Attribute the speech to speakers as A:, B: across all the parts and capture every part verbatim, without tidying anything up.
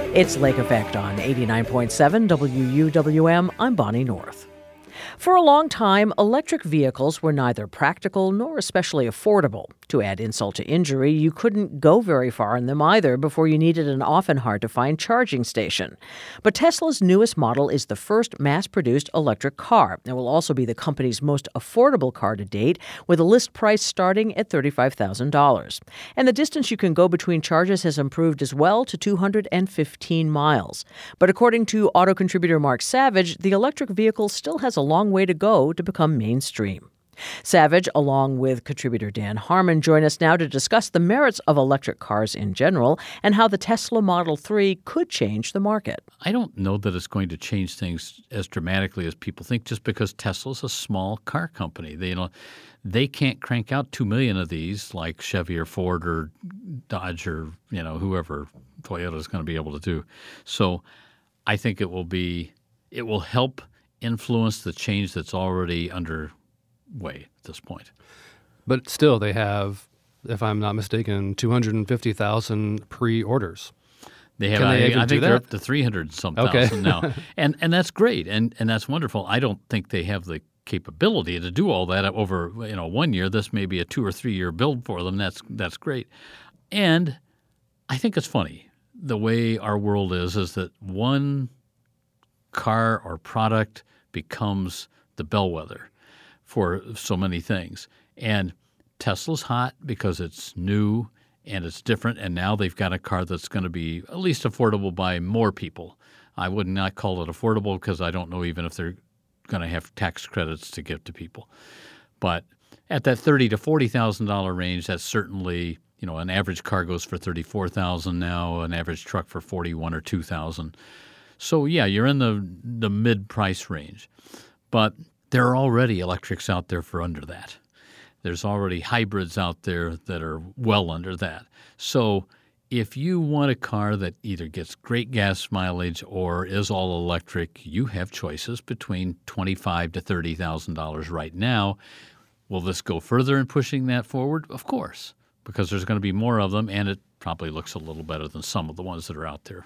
A: It's Lake Effect on eighty-nine point seven W U W M. I'm Bonnie North. For a long time, electric vehicles were neither practical nor especially affordable. To add insult to injury, you couldn't go very far in them either before you needed an often hard-to-find charging station. But Tesla's newest model is the first mass-produced electric car. It will also be the company's most affordable car to date, with a list price starting at thirty-five thousand dollars. And the distance you can go between charges has improved as well to two hundred fifteen miles. But according to auto contributor Mark Savage, the electric vehicle still has a long way to go to become mainstream. Savage, along with contributor Dan Harmon, join us now to discuss the merits of electric cars in general and how the Tesla Model three could change the market.
B: I don't know that it's going to change things as dramatically as people think, just because Tesla's a small car company. They, you know, they can't crank out two million of these like Chevy or Ford or Dodge or, you know, whoever Toyota is going to be able to do. So I think it will be, it will help influence the change that's already underway at this point.
C: But still, they have, if I'm not mistaken, two hundred fifty thousand pre-orders.
B: They have,
C: Can
B: I,
C: they even
B: I
C: do
B: think they're
C: that?
B: up to three hundred some
C: Okay.
B: thousand now. And and that's great, and and that's wonderful. I don't think they have the capability to do all that over, you know, one year. This may be a two or three year build for them. That's that's great. And I think it's funny, the way our world is, is that one car or product becomes the bellwether for so many things. And Tesla's hot because it's new and it's different, and now they've got a car that's going to be at least affordable by more people. I would not call it affordable because I don't know even if they're going to have tax credits to give to people. But at that thirty thousand to forty thousand dollars range, that's certainly, you know, an average car goes for thirty-four thousand dollars now, an average truck for forty-one thousand dollars or two thousand dollars. So, yeah, you're in the the mid-price range. But there are already electrics out there for under that. There's already hybrids out there that are well under that. So if you want a car that either gets great gas mileage or is all electric, you have choices between twenty-five thousand to thirty thousand dollars right now. Will this go further in pushing that forward? Of course, because there's going to be more of them, and it probably looks a little better than some of the ones that are out there.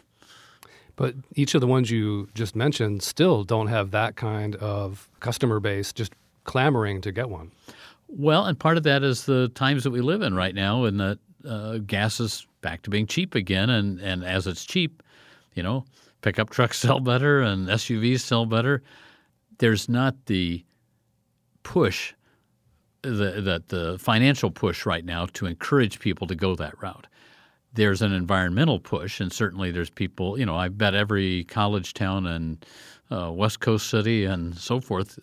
C: But each of the ones you just mentioned still don't have that kind of customer base just clamoring to get one.
B: Well, and part of that is the times that we live in right now, and that uh, gas is back to being cheap again. And, and as it's cheap, you know, pickup trucks sell better and S U Vs sell better. There's not the push, the, the, the financial push right now to encourage people to go that route. There's an environmental push, and certainly there's people, you know, I bet every college town and uh, West Coast city and so forth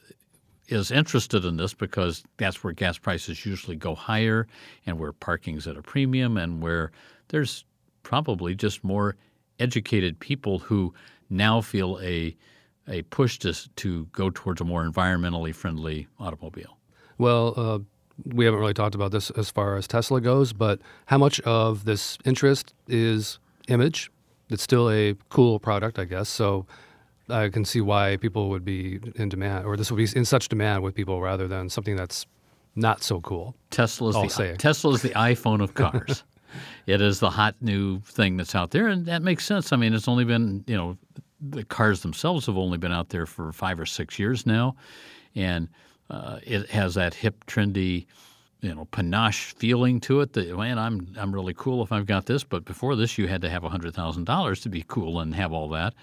B: is interested in this because that's where gas prices usually go higher and where parking's at a premium and where there's probably just more educated people who now feel a a push to, to go towards a more environmentally friendly automobile.
C: Well, uh, we haven't really talked about this as far as Tesla goes, but how much of this interest is image? It's still a cool product, I guess, so I can see why people would be in demand, or this would be in such demand with people rather than something that's not so cool.
B: Tesla's
C: I'll
B: the
C: say.
B: Tesla is the iPhone of cars. It is the hot new thing that's out there, and that makes sense. I mean, it's only been, you know, the cars themselves have only been out there for five or six years now, and uh, it has that hip, trendy, you know, panache feeling to it. That, man, I'm I'm really cool if I've got this. But before this, you had to have a hundred thousand dollars to be cool and have all that.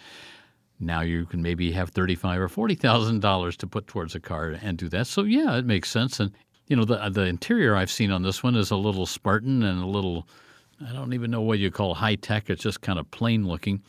B: Now you can maybe have thirty-five or forty thousand dollars to put towards a car and do that. So yeah, it makes sense. And you know, the the interior I've seen on this one is a little Spartan and a little, I don't even know what you call high tech. It's just kind of plain looking.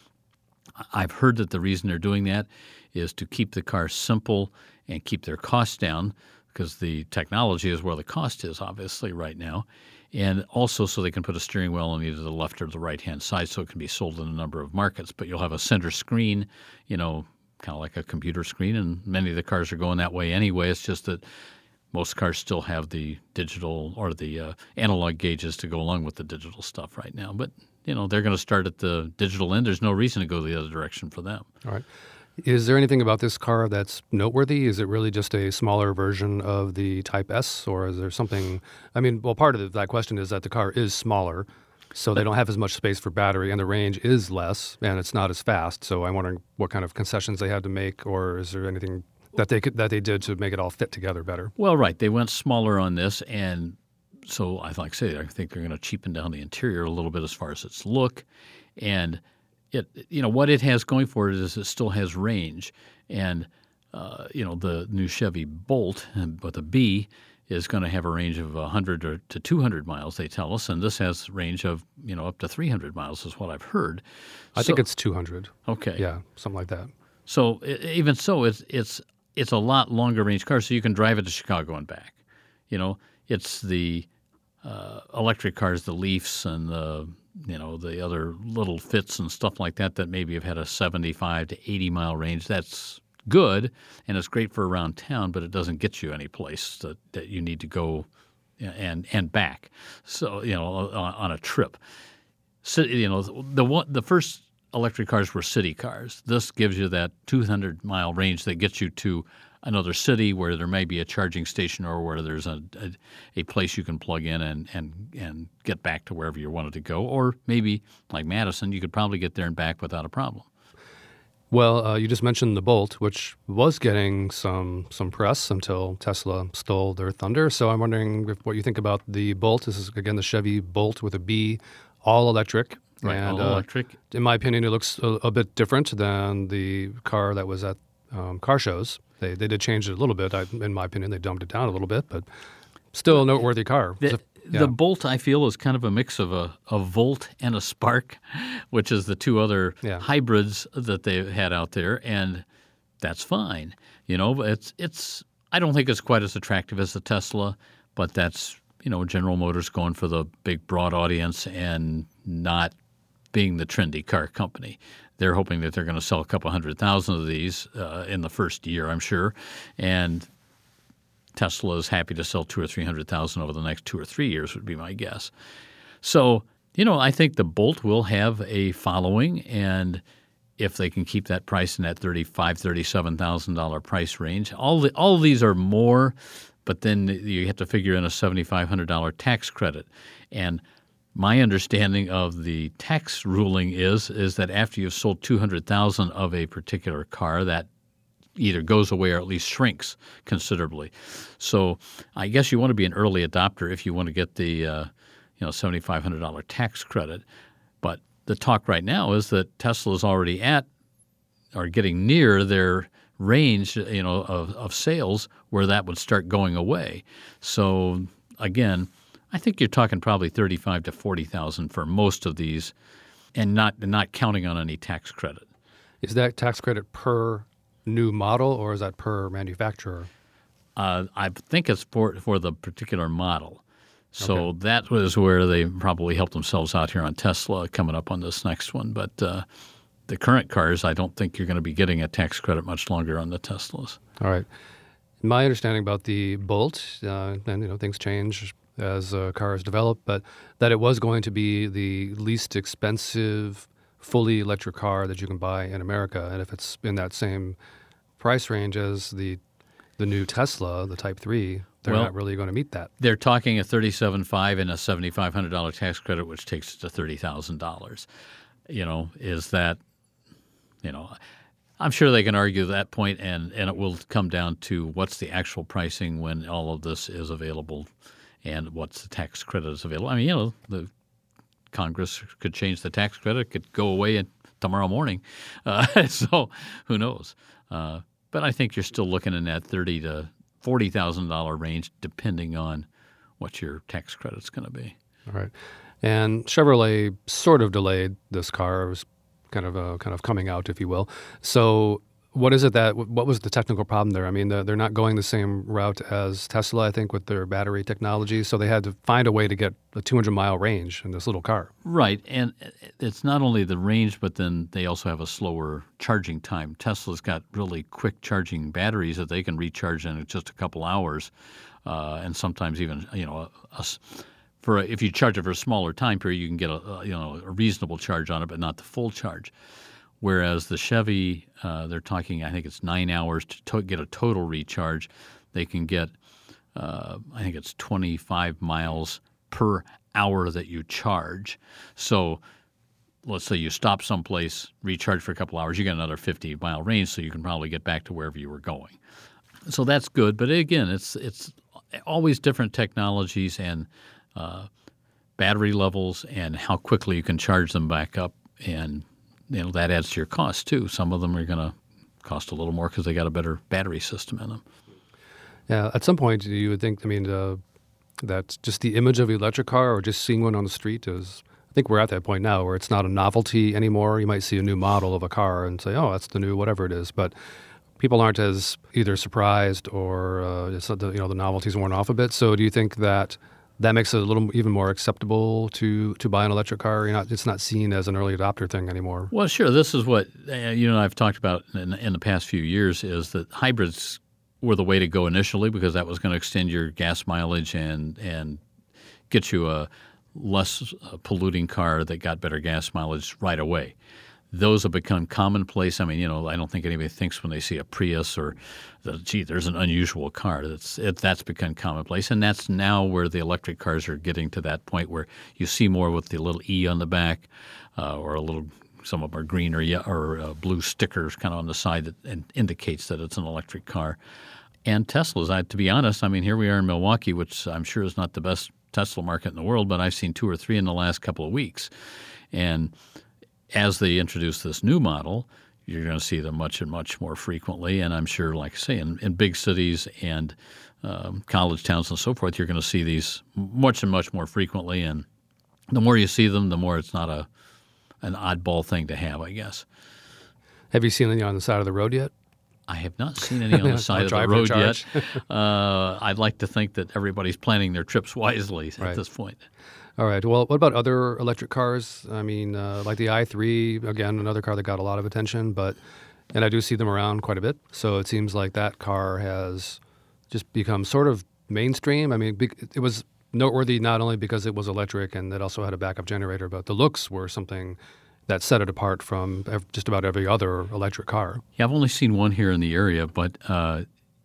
B: I've heard that the reason they're doing that is to keep the car simple and keep their costs down, because the technology is where the cost is, obviously, right now. And also so they can put a steering wheel on either the left or the right-hand side so it can be sold in a number of markets. But you'll have a center screen, you know, kind of like a computer screen, and many of the cars are going that way anyway. It's just that most cars still have the digital or the uh, analog gauges to go along with the digital stuff right now. But, you know, they're going to start at the digital end. There's no reason to go the other direction for them.
C: All right. Is there anything about this car that's noteworthy? Is it really just a smaller version of the Type S, or is there something? I mean, well, part of that question is that the car is smaller, So they don't have as much space for battery, and the range is less, and it's not as fast. So I'm wondering what kind of concessions they had to make, or is there anything that they could, that they did to make it all fit together better?
B: Well, right. They went smaller on this, and so I like I say, I think they're going to cheapen down the interior a little bit as far as its look, and it you know what it has going for it is it still has range, and uh, you know the new Chevy Bolt with a B is going to have a range of one hundred or to two hundred miles, they tell us, and this has range of you know up to three hundred miles is what I've heard.
C: I
B: so,
C: think it's two hundred.
B: Okay,
C: yeah, something like that.
B: So even so, it's it's it's a lot longer range car, so you can drive it to Chicago and back. You know, it's the uh, electric cars, the Leafs and the you know the other little Fits and stuff like that that maybe have had a seventy-five to eighty mile range. That's good, and it's great for around town, but it doesn't get you any place that, that you need to go and and back. So you know on, on a trip. So you know the one the first electric cars were city cars. This gives you that two hundred mile range that gets you to another city where there may be a charging station or where there's a, a, a place you can plug in and, and, and get back to wherever you wanted to go. Or maybe, like Madison, you could probably get there and back without a problem.
C: Well, uh, you just mentioned the Bolt, which was getting some some press until Tesla stole their thunder. So I'm wondering if what you think about the Bolt. This is, again, the Chevy Bolt with a B, all electric.
B: Right,
C: and,
B: all
C: uh,
B: electric.
C: In my opinion, it looks a, a bit different than the car that was at um, car shows. They they did change it a little bit. I, in my opinion, they dumbed it down a little bit, but still a noteworthy car.
B: The,
C: So, yeah.
B: the Bolt, I feel, is kind of a mix of a, a Volt and a Spark, which is the two other
C: Yeah.
B: hybrids that they had out there, and that's fine. You know, it's it's. I don't think it's quite as attractive as the Tesla, but that's you know General Motors going for the big, broad audience and not being the trendy car company. They're hoping that they're going to sell a couple hundred thousand of these uh, in the first year, I'm sure, and Tesla is happy to sell two or three hundred thousand over the next two or three years, would be my guess. So, you know, I think the Bolt will have a following, and if they can keep that price in that thirty-five thousand dollars, thirty-seven thousand dollars price range, all the, all of these are more, but then you have to figure in a seven thousand five hundred dollars tax credit, and my understanding of the tax ruling is is that after you've sold two hundred thousand of a particular car, that either goes away or at least shrinks considerably. So I guess you want to be an early adopter if you want to get the uh, you know seven thousand five hundred dollars tax credit. But the talk right now is that Tesla is already at or getting near their range you know of, of sales where that would start going away. So again, I think you're talking probably thirty-five to forty thousand for most of these, and not not counting on any tax credit.
C: Is that tax credit per new model, or is that per manufacturer?
B: Uh, I think it's for for the particular model. So
C: Okay.
B: that was where they probably helped themselves out here on Tesla coming up on this next one. But uh, the current cars, I don't think you're going to be getting a tax credit much longer on the Teslas.
C: All right. My understanding about the Bolt, uh, and you know things change as uh, cars develop, but that it was going to be the least expensive fully electric car that you can buy in America, and if it's in that same price range as the the new Tesla, the Type three, they're
B: Well,
C: not really going to meet that.
B: They're talking a thirty-seven thousand five hundred dollars and a seven thousand five hundred dollars tax credit, which takes it to thirty thousand dollars. You know, is that, you know, I'm sure they can argue that point, and, and it will come down to what's the actual pricing when all of this is available and what's the tax credit is available. I mean, you know, the Congress could change the tax credit, it could go away in, tomorrow morning. Uh, so who knows? Uh, but I think you're still looking in that thirty thousand to forty thousand dollars range, depending on what your tax credit's going to be.
C: All right. And Chevrolet sort of delayed this car. It was kind of uh, kind of coming out, if you will. So what is it that, what was the technical problem there? I mean, they're not going the same route as Tesla, I think, with their battery technology. So they had to find a way to get a two hundred mile range in this little car.
B: Right. And it's not only the range, but then they also have a slower charging time. Tesla's got really quick charging batteries that they can recharge in just a couple hours, uh, and sometimes even, you know, a, a, for a, if you charge it for a smaller time period, you can get a, a you know a reasonable charge on it, but not the full charge. Whereas the Chevy, uh, they're talking, I think it's nine hours to, to get a total recharge. They can get, uh, I think it's twenty-five miles per hour that you charge. So let's say you stop someplace, recharge for a couple hours, you get another fifty mile range, so you can probably get back to wherever you were going. So that's good. But again, it's it's always different technologies and uh, battery levels and how quickly you can charge them back up. And you know that adds to your cost too. Some of them are going to cost a little more because they got a better battery system in them.
C: Yeah, at some point you would think, I mean, uh, that just the image of an electric car or just seeing one on the street is, I think we're at that point now where it's not a novelty anymore. You might see a new model of a car and say, oh, that's the new whatever it is. But people aren't as either surprised or uh, it's, you know, the novelty's worn off a bit. So do you think that that makes it a little even more acceptable to to buy an electric car? You're not, it's not seen as an early adopter thing anymore.
B: Well, sure. This is what uh, you and I have talked about in, in the past few years is that hybrids were the way to go initially because that was going to extend your gas mileage and and get you a less uh, polluting car that got better gas mileage right away. Those have become commonplace. I mean, you know, I don't think anybody thinks when they see a Prius or, that, gee, there's an unusual car. That's it, that's become commonplace, and that's now where the electric cars are getting to that point where you see more with the little E on the back, uh, or a little. Some of them are green or yeah, or uh, blue stickers kind of on the side that and indicates that it's an electric car. And Teslas, I, to be honest, I mean, here we are in Milwaukee, which I'm sure is not the best Tesla market in the world, but I've seen two or three in the last couple of weeks, and as they introduce this new model, you're going to see them much and much more frequently. And I'm sure, like I say, in, in big cities and um, college towns and so forth, you're going to see these much and much more frequently. And the more you see them, the more it's not a an oddball thing to have, I guess.
C: Have you seen any on the side of the road yet?
B: I have not seen any on the side of the road yet. uh, I'd like to think that everybody's planning their trips wisely at
C: right.
B: this point.
C: All right. Well, what about other electric cars? I mean, uh, like the i three, again, another car that got a lot of attention, but and I do see them around quite a bit. So it seems like that car has just become sort of mainstream. I mean, it was noteworthy not only because it was electric and it also had a backup generator, but the looks were something that set it apart from just about every other electric car.
B: Yeah, I've only seen one here in the area, but, uh,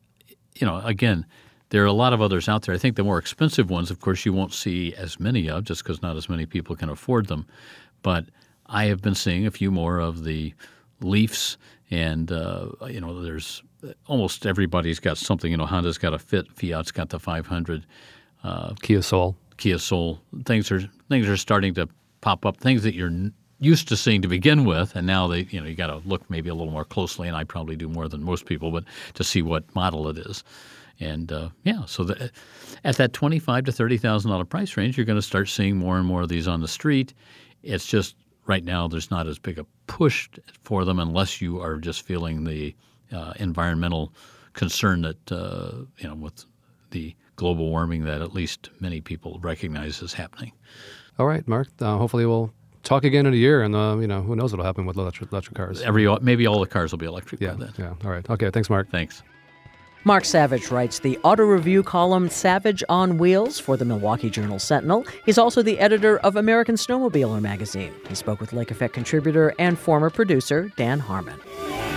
B: you know, again, there are a lot of others out there. I think the more expensive ones, of course, you won't see as many of just because not as many people can afford them. But I have been seeing a few more of the Leafs, and, uh, you know, there's almost everybody's got something. You know, Honda's got a Fit, Fiat's got the five hundred. Uh,
C: Kia Soul.
B: Kia Soul. Things are things are starting to pop up, things that you're used to seeing to begin with, and now they, you know, you got to look maybe a little more closely, and I probably do more than most people, but to see what model it is. And uh, yeah, so the, at that twenty-five to thirty thousand dollar price range, you're going to start seeing more and more of these on the street. It's just right now there's not as big a push for them unless you are just feeling the uh, environmental concern that uh, you know with the global warming that at least many people recognize is happening.
C: All right, Mark. Uh, hopefully we'll talk again in a year, and uh, you know who knows what'll happen with electric, electric cars.
B: Every maybe all the cars will be electric
C: yeah,
B: by then.
C: Yeah. All right. Okay. Thanks, Mark.
B: Thanks.
A: Mark Savage writes the auto review column Savage on Wheels for the Milwaukee Journal-Sentinel. He's also the editor of American Snowmobiler magazine. He spoke with Lake Effect contributor and former producer Dan Harmon.